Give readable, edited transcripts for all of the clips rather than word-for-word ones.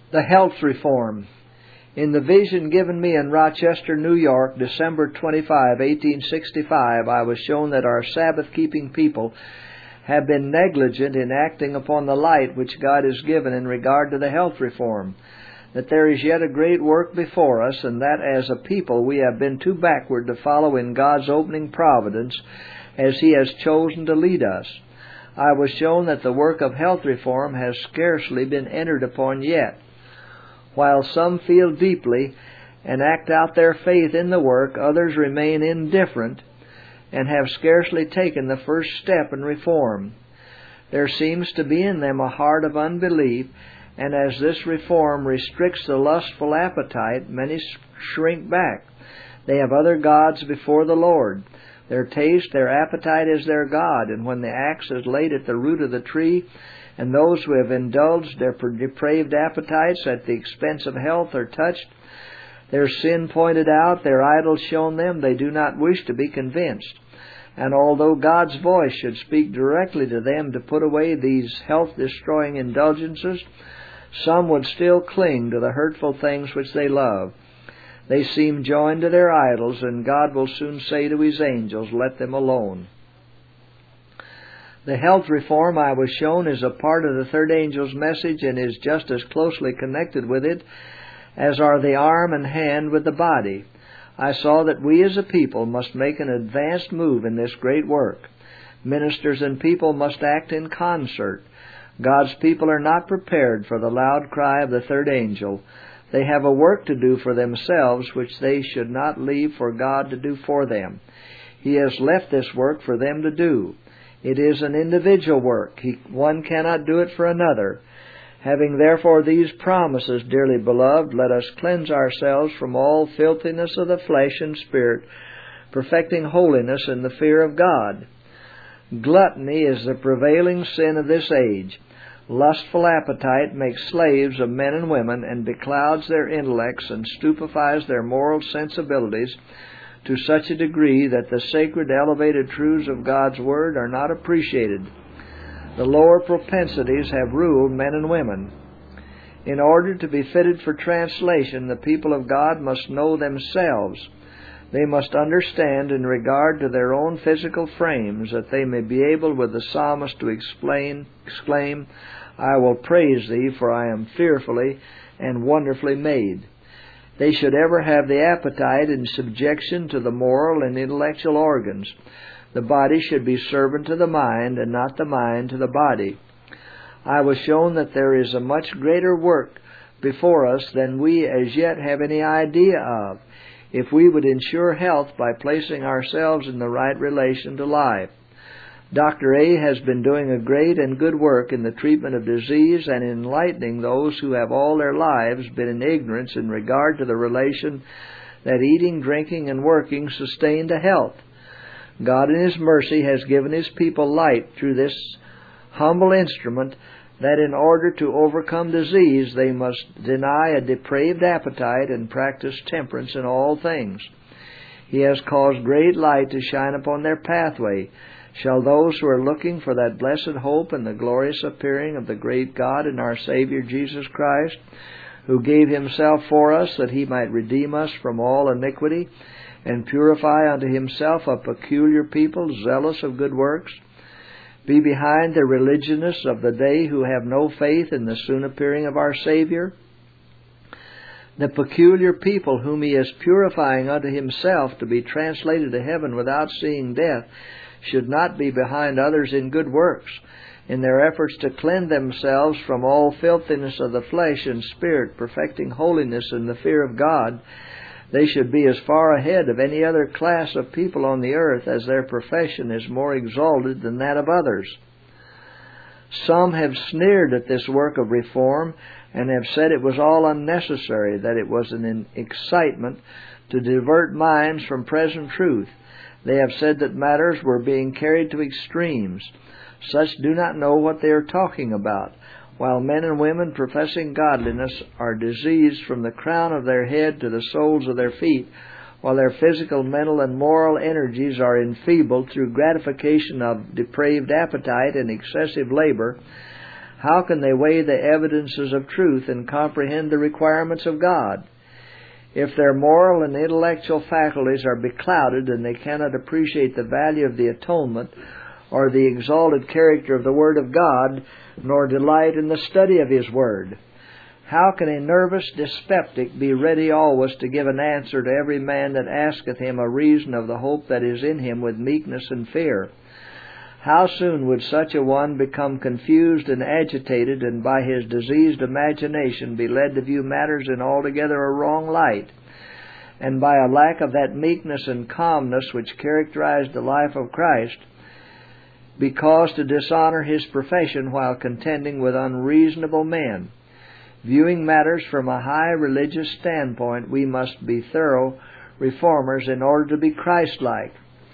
The health reform. In the vision given me in Rochester, New York, December 25, 1865, I was shown that our Sabbath-keeping people have been negligent in acting upon the light which God has given in regard to the health reform, that there is yet a great work before us, and that as a people we have been too backward to follow in God's opening providence as He has chosen to lead us. I was shown that the work of health reform has scarcely been entered upon yet. While some feel deeply and act out their faith in the work, others remain indifferent and have scarcely taken the first step in reform. There seems to be in them a heart of unbelief, and as this reform restricts the lustful appetite, many shrink back. They have other gods before the Lord. Their taste, their appetite is their God, and when the axe is laid at the root of the tree, and those who have indulged their depraved appetites at the expense of health are touched, their sin pointed out, their idols shown them, they do not wish to be convinced. And although God's voice should speak directly to them to put away these health-destroying indulgences, some would still cling to the hurtful things which they love. They seem joined to their idols, and God will soon say to His angels, "Let them alone." The health reform I was shown is a part of the third angel's message and is just as closely connected with it as are the arm and hand with the body. I saw that we as a people must make an advanced move in this great work. Ministers and people must act in concert. God's people are not prepared for the loud cry of the third angel. They have a work to do for themselves which they should not leave for God to do for them. He has left this work for them to do. It is an individual work. One cannot do it for another. Having therefore these promises, dearly beloved, let us cleanse ourselves from all filthiness of the flesh and spirit, perfecting holiness in the fear of God. Gluttony is the prevailing sin of this age. Lustful appetite makes slaves of men and women and beclouds their intellects and stupefies their moral sensibilities to such a degree that the sacred, elevated truths of God's Word are not appreciated. The lower propensities have ruled men and women. In order to be fitted for translation, the people of God must know themselves. They must understand in regard to their own physical frames, that they may be able with the psalmist to exclaim, "I will praise Thee, for I am fearfully and wonderfully made." They should ever have the appetite in subjection to the moral and intellectual organs. The body should be servant to the mind, and not the mind to the body. I was shown that there is a much greater work before us than we as yet have any idea of, if we would ensure health by placing ourselves in the right relation to life. Dr. A. has been doing a great and good work in the treatment of disease and in enlightening those who have all their lives been in ignorance in regard to the relation that eating, drinking, and working sustain to health. God in His mercy has given His people light through this humble instrument, that in order to overcome disease they must deny a depraved appetite and practice temperance in all things. He has caused great light to shine upon their pathway. Shall those who are looking for that blessed hope and the glorious appearing of the great God and our Savior Jesus Christ, who gave Himself for us that He might redeem us from all iniquity and purify unto Himself a peculiar people zealous of good works, be behind the religionists of the day who have no faith in the soon appearing of our Savior? The peculiar people whom He is purifying unto Himself to be translated to heaven without seeing death should not be behind others in good works. In their efforts to cleanse themselves from all filthiness of the flesh and spirit, perfecting holiness in the fear of God, they should be as far ahead of any other class of people on the earth, as their profession is more exalted than that of others. Some have sneered at this work of reform and have said it was all unnecessary, that it was an excitement to divert minds from present truth. They have said that matters were being carried to extremes. Such do not know what they are talking about. While men and women professing godliness are diseased from the crown of their head to the soles of their feet, while their physical, mental, and moral energies are enfeebled through gratification of depraved appetite and excessive labor, How can they weigh the evidences of truth and comprehend the requirements of God? If their moral and intellectual faculties are beclouded and they cannot appreciate the value of the atonement or the exalted character of the Word of God, nor delight in the study of His Word, how can a nervous dyspeptic be ready always to give an answer to every man that asketh him a reason of the hope that is in him with meekness and fear? How soon would such a one become confused and agitated, and by his diseased imagination be led to view matters in altogether a wrong light, and by a lack of that meekness and calmness which characterized the life of Christ, be caused to dishonor His profession while contending with unreasonable men? Viewing matters from a high religious standpoint, we must be thorough reformers in order to be Christ-like.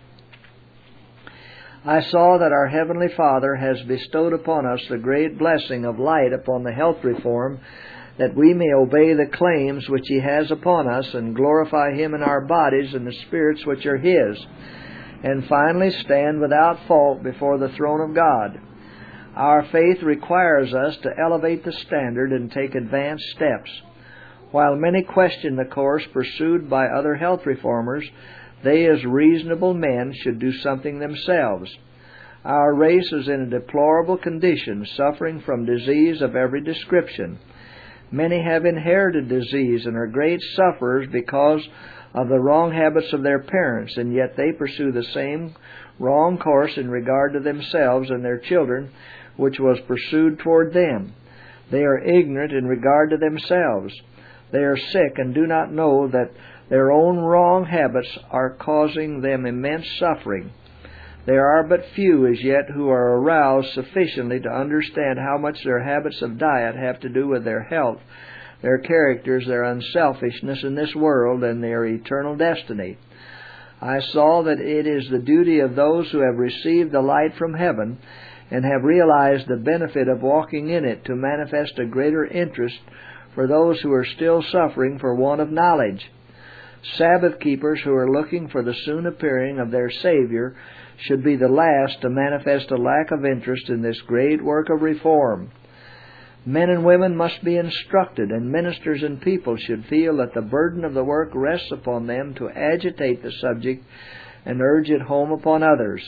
I saw that our Heavenly Father has bestowed upon us the great blessing of light upon the health reform, that we may obey the claims which He has upon us and glorify Him in our bodies and the spirits which are His, and finally stand without fault before the throne of God. Our faith requires us to elevate the standard and take advanced steps. While many question the course pursued by other health reformers, they as reasonable men should do something themselves. Our race is in a deplorable condition, suffering from disease of every description. Many have inherited disease and are great sufferers because of the wrong habits of their parents, and yet they pursue the same wrong course in regard to themselves and their children, which was pursued toward them. They are ignorant in regard to themselves. They are sick and do not know that their own wrong habits are causing them immense suffering. There are but few as yet who are aroused sufficiently to understand how much their habits of diet have to do with their health, their characters, their unselfishness in this world, and their eternal destiny. I saw that it is the duty of those who have received the light from heaven and have realized the benefit of walking in it to manifest a greater interest for those who are still suffering for want of knowledge. Sabbath keepers who are looking for the soon appearing of their Savior should be the last to manifest a lack of interest in this great work of reform. Men and women must be instructed, and ministers and people should feel that the burden of the work rests upon them to agitate the subject and urge it home upon others.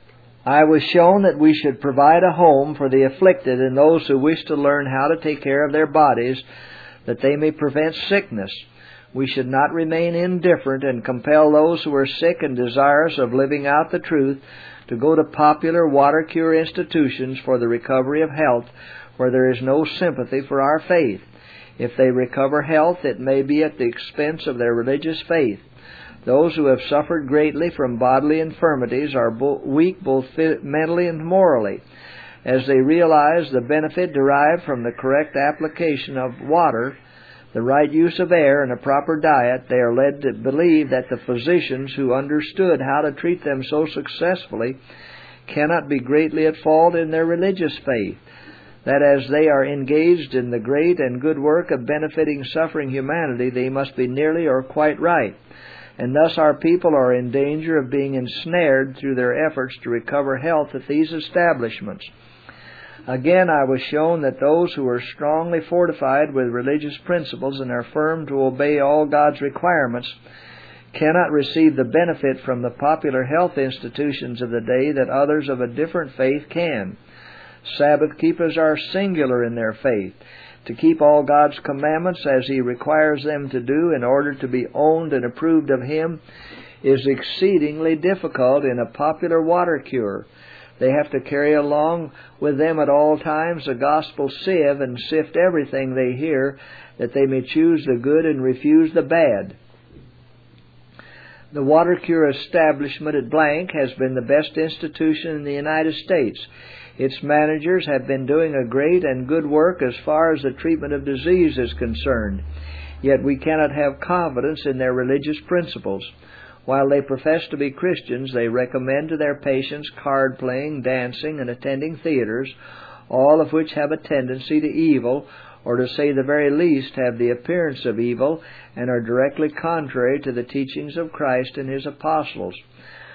I was shown that we should provide a home for the afflicted and those who wish to learn how to take care of their bodies, that they may prevent sickness. We should not remain indifferent and compel those who are sick and desirous of living out the truth to go to popular water cure institutions for the recovery of health, where there is no sympathy for our faith. If they recover health, it may be at the expense of their religious faith. Those who have suffered greatly from bodily infirmities are weak both mentally and morally. As they realize the benefit derived from the correct application of water, the right use of air, and a proper diet, they are led to believe that the physicians who understood how to treat them so successfully cannot be greatly at fault in their religious faith, that as they are engaged in the great and good work of benefiting suffering humanity, they must be nearly or quite right, and thus our people are in danger of being ensnared through their efforts to recover health at these establishments. Again, I was shown that those who are strongly fortified with religious principles and are firm to obey all God's requirements cannot receive the benefit from the popular health institutions of the day that others of a different faith can. Sabbath keepers are singular in their faith. To keep all God's commandments as He requires them to do in order to be owned and approved of Him is exceedingly difficult in a popular water cure. They have to carry along with them at all times a gospel sieve and sift everything they hear, that they may choose the good and refuse the bad. The water cure establishment at Blank has been the best institution in the United States. Its managers have been doing a great and good work as far as the treatment of disease is concerned. Yet we cannot have confidence in their religious principles. While they profess to be Christians, they recommend to their patients card playing, dancing, and attending theaters, all of which have a tendency to evil, or to say the very least have the appearance of evil, and are directly contrary to the teachings of Christ and His apostles.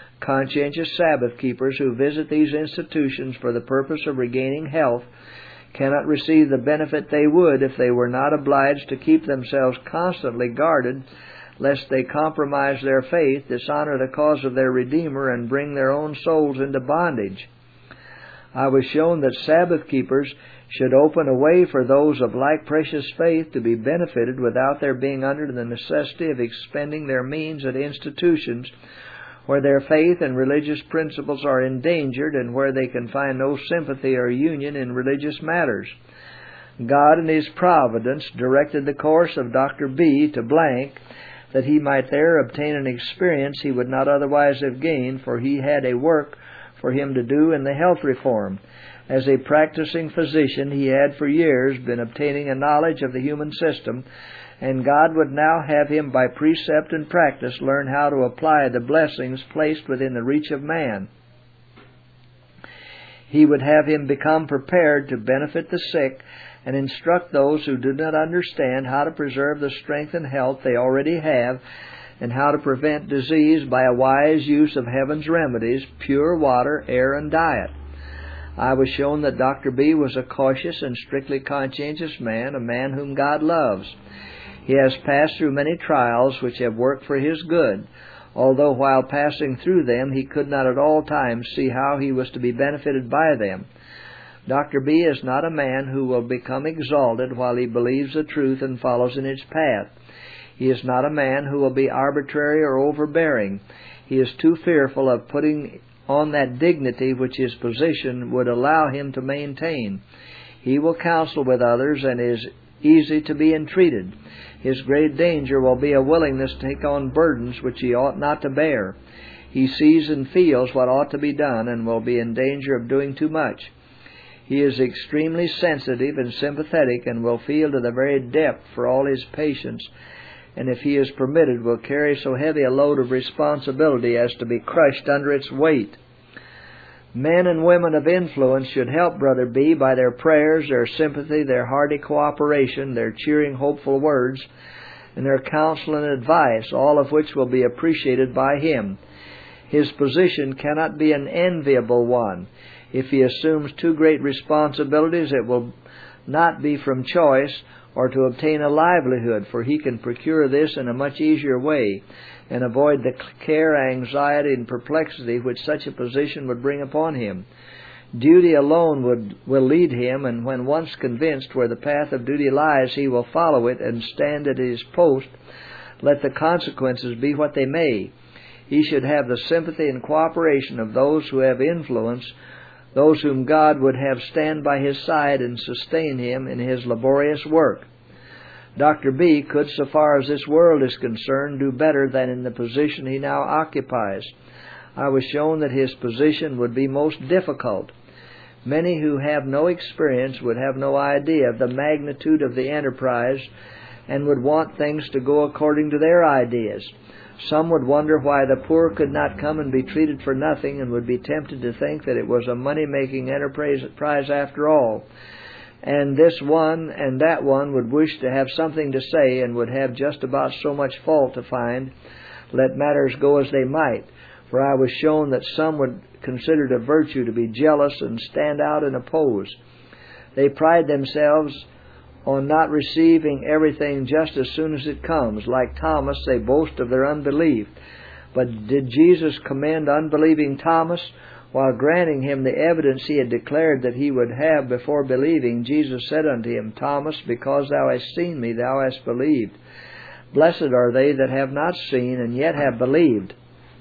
Conscientious Sabbath keepers who visit these institutions for the purpose of regaining health cannot receive the benefit they would if they were not obliged to keep themselves constantly guarded, lest they compromise their faith, dishonor the cause of their Redeemer, and bring their own souls into bondage. I was shown that Sabbath keepers should open a way for those of like precious faith to be benefited without their being under the necessity of expending their means at institutions where their faith and religious principles are endangered and where they can find no sympathy or union in religious matters. God in His providence directed the course of Dr. B. to blank, that he might there obtain an experience he would not otherwise have gained, for he had a work for him to do in the health reform. As a practicing physician, he had for years been obtaining a knowledge of the human system, and God would now have him by precept and practice learn how to apply the blessings placed within the reach of man. He would have him become prepared to benefit the sick and instruct those who do not understand how to preserve the strength and health they already have, and how to prevent disease by a wise use of heaven's remedies, pure water, air, and diet. I was shown that Dr. B. was a cautious and strictly conscientious man, a man whom God loves. He has passed through many trials which have worked for his good, although while passing through them he could not at all times see how he was to be benefited by them. Dr. B. is not a man who will become exalted while he believes the truth and follows in its path. He is not a man who will be arbitrary or overbearing. He is too fearful of putting on that dignity which his position would allow him to maintain. He will counsel with others and is easy to be entreated. His great danger will be a willingness to take on burdens which he ought not to bear. He sees and feels what ought to be done and will be in danger of doing too much. He is extremely sensitive and sympathetic and will feel to the very depth for all his patients, and if he is permitted will carry so heavy a load of responsibility as to be crushed under its weight. Men and women of influence should help Brother B. by their prayers, their sympathy, their hearty cooperation, their cheering, hopeful words, and their counsel and advice, all of which will be appreciated by him. His position cannot be an enviable one. If he assumes too great responsibilities, it will not be from choice or to obtain a livelihood, for he can procure this in a much easier way and avoid the care, anxiety, and perplexity which such a position would bring upon him. Duty alone will lead him, and when once convinced where the path of duty lies, he will follow it and stand at his post, let the consequences be what they may. He should have the sympathy and cooperation of those who have influence, those whom God would have stand by his side and sustain him in his laborious work. Dr. B. could, so far as this world is concerned, do better than in the position he now occupies. I was shown that his position would be most difficult. Many who have no experience would have no idea of the magnitude of the enterprise and would want things to go according to their ideas. Some would wonder why the poor could not come and be treated for nothing, and would be tempted to think that it was a money-making enterprise after all. And this one and that one would wish to have something to say and would have just about so much fault to find, let matters go as they might. For I was shown that some would consider it a virtue to be jealous and stand out and oppose. They pride themselves on not receiving everything just as soon as it comes. Like Thomas, they boast of their unbelief. But did Jesus commend unbelieving Thomas? While granting him the evidence he had declared that he would have before believing, Jesus said unto him, Thomas, because thou hast seen me, thou hast believed. Blessed are they that have not seen, and yet have believed.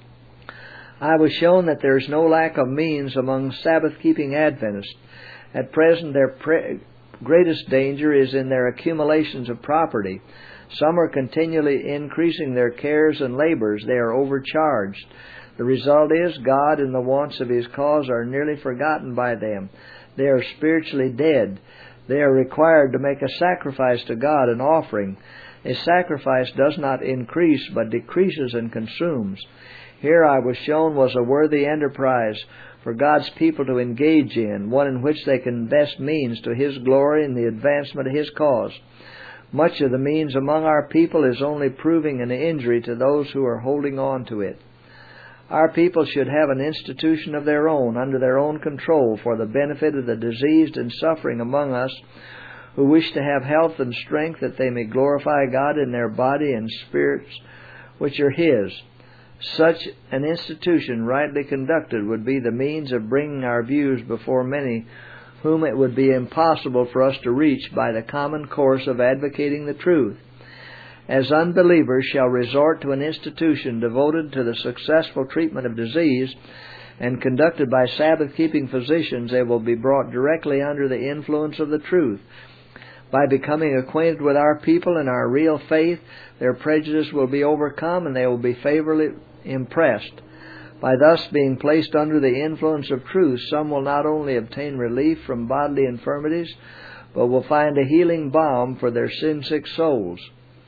I was shown that there is no lack of means among Sabbath-keeping Adventists. At present, their greatest danger is in their accumulations of property. Some are continually increasing their cares and labors. They are overcharged. The result is God and the wants of His cause are nearly forgotten by them. They are spiritually dead. They are required to make a sacrifice to God, an offering. A sacrifice does not increase, but decreases and consumes. Here I was shown was a worthy enterprise for God's people to engage in, one in which they can invest means to His glory and the advancement of His cause. Much of the means among our people is only proving an injury to those who are holding on to it. Our people should have an institution of their own, under their own control, for the benefit of the diseased and suffering among us, who wish to have health and strength, that they may glorify God in their body and spirits, which are His. Such an institution, rightly conducted, would be the means of bringing our views before many whom it would be impossible for us to reach by the common course of advocating the truth. As unbelievers shall resort to an institution devoted to the successful treatment of disease and conducted by Sabbath-keeping physicians, they will be brought directly under the influence of the truth. By becoming acquainted with our people and our real faith, their prejudice will be overcome and they will be favorably impressed. By thus being placed under the influence of truth, some will not only obtain relief from bodily infirmities, but will find a healing balm for their sin-sick souls.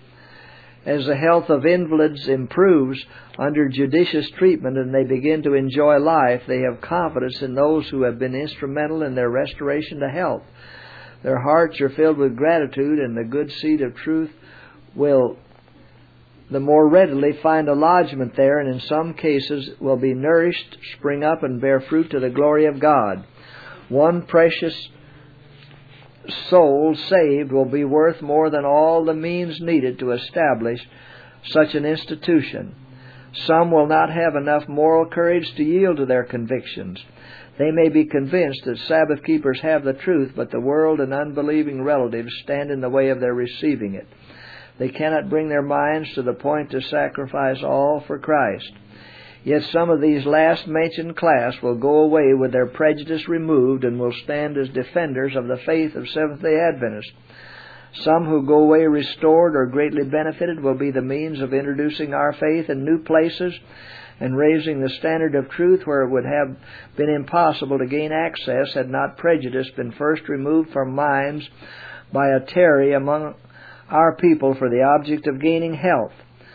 As the health of invalids improves under judicious treatment and they begin to enjoy life, they have confidence in those who have been instrumental in their restoration to health. Their hearts are filled with gratitude, and the good seed of truth will the more readily find a lodgment there, and in some cases will be nourished, spring up, and bear fruit to the glory of God. One precious soul saved will be worth more than all the means needed to establish such an institution. Some will not have enough moral courage to yield to their convictions. They may be convinced that Sabbath keepers have the truth, but the world and unbelieving relatives stand in the way of their receiving it. They cannot bring their minds to the point to sacrifice all for Christ. Yet some of these last mentioned class will go away with their prejudice removed and will stand as defenders of the faith of Seventh-day Adventists. Some who go away restored or greatly benefited will be the means of introducing our faith in new places and raising the standard of truth where it would have been impossible to gain access had not prejudice been first removed from minds by a tarry among our people for the object of gaining health.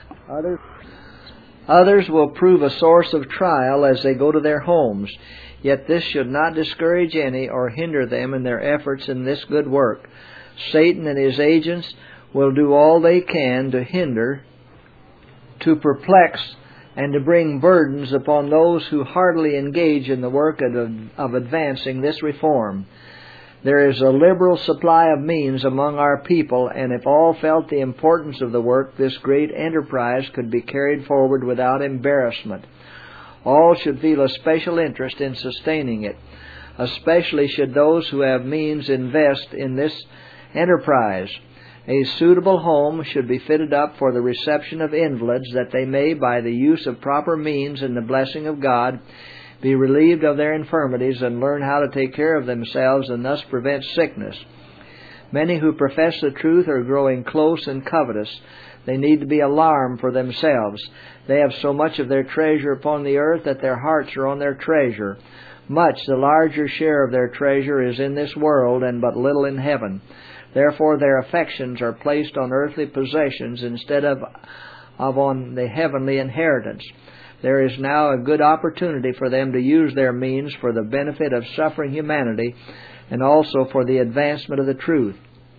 Others will prove a source of trial as they go to their homes, yet this should not discourage any or hinder them in their efforts in this good work. Satan and his agents will do all they can to hinder, to perplex, and to bring burdens upon those who heartily engage in the work of advancing this reform. There is a liberal supply of means among our people, and if all felt the importance of the work, this great enterprise could be carried forward without embarrassment. All should feel a special interest in sustaining it. Especially should those who have means invest in this enterprise. A suitable home should be fitted up for the reception of invalids, that they may, by the use of proper means and the blessing of God, be relieved of their infirmities and learn how to take care of themselves and thus prevent sickness. Many who profess the truth are growing close and covetous. They need to be alarmed for themselves. They have so much of their treasure upon the earth that their hearts are on their treasure. Much, the larger share of their treasure, is in this world and but little in heaven. Therefore their affections are placed on earthly possessions instead of on the heavenly inheritance. There is now a good opportunity for them to use their means for the benefit of suffering humanity and also for the advancement of the truth.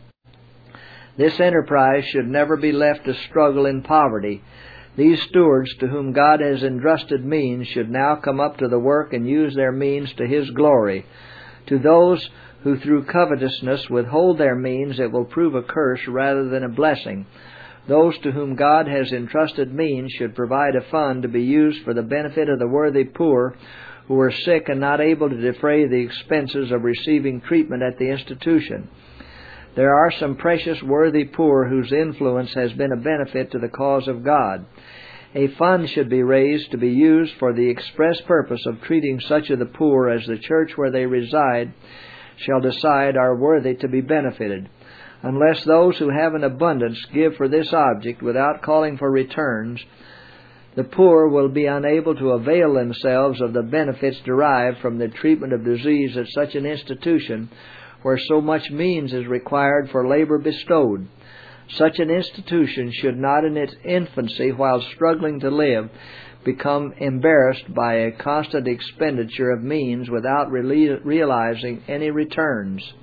This enterprise should never be left to struggle in poverty. These stewards to whom God has entrusted means should now come up to the work and use their means to His glory. To those who through covetousness withhold their means, it will prove a curse rather than a blessing. Those to whom God has entrusted means should provide a fund to be used for the benefit of the worthy poor who are sick and not able to defray the expenses of receiving treatment at the institution. There are some precious worthy poor whose influence has been a benefit to the cause of God. A fund should be raised to be used for the express purpose of treating such of the poor as the church where they reside shall decide are worthy to be benefited. Unless those who have an abundance give for this object without calling for returns, the poor will be unable to avail themselves of the benefits derived from the treatment of disease at such an institution where so much means is required for labor bestowed. Such an institution should not in its infancy, while struggling to live, become embarrassed by a constant expenditure of means without realizing any returns.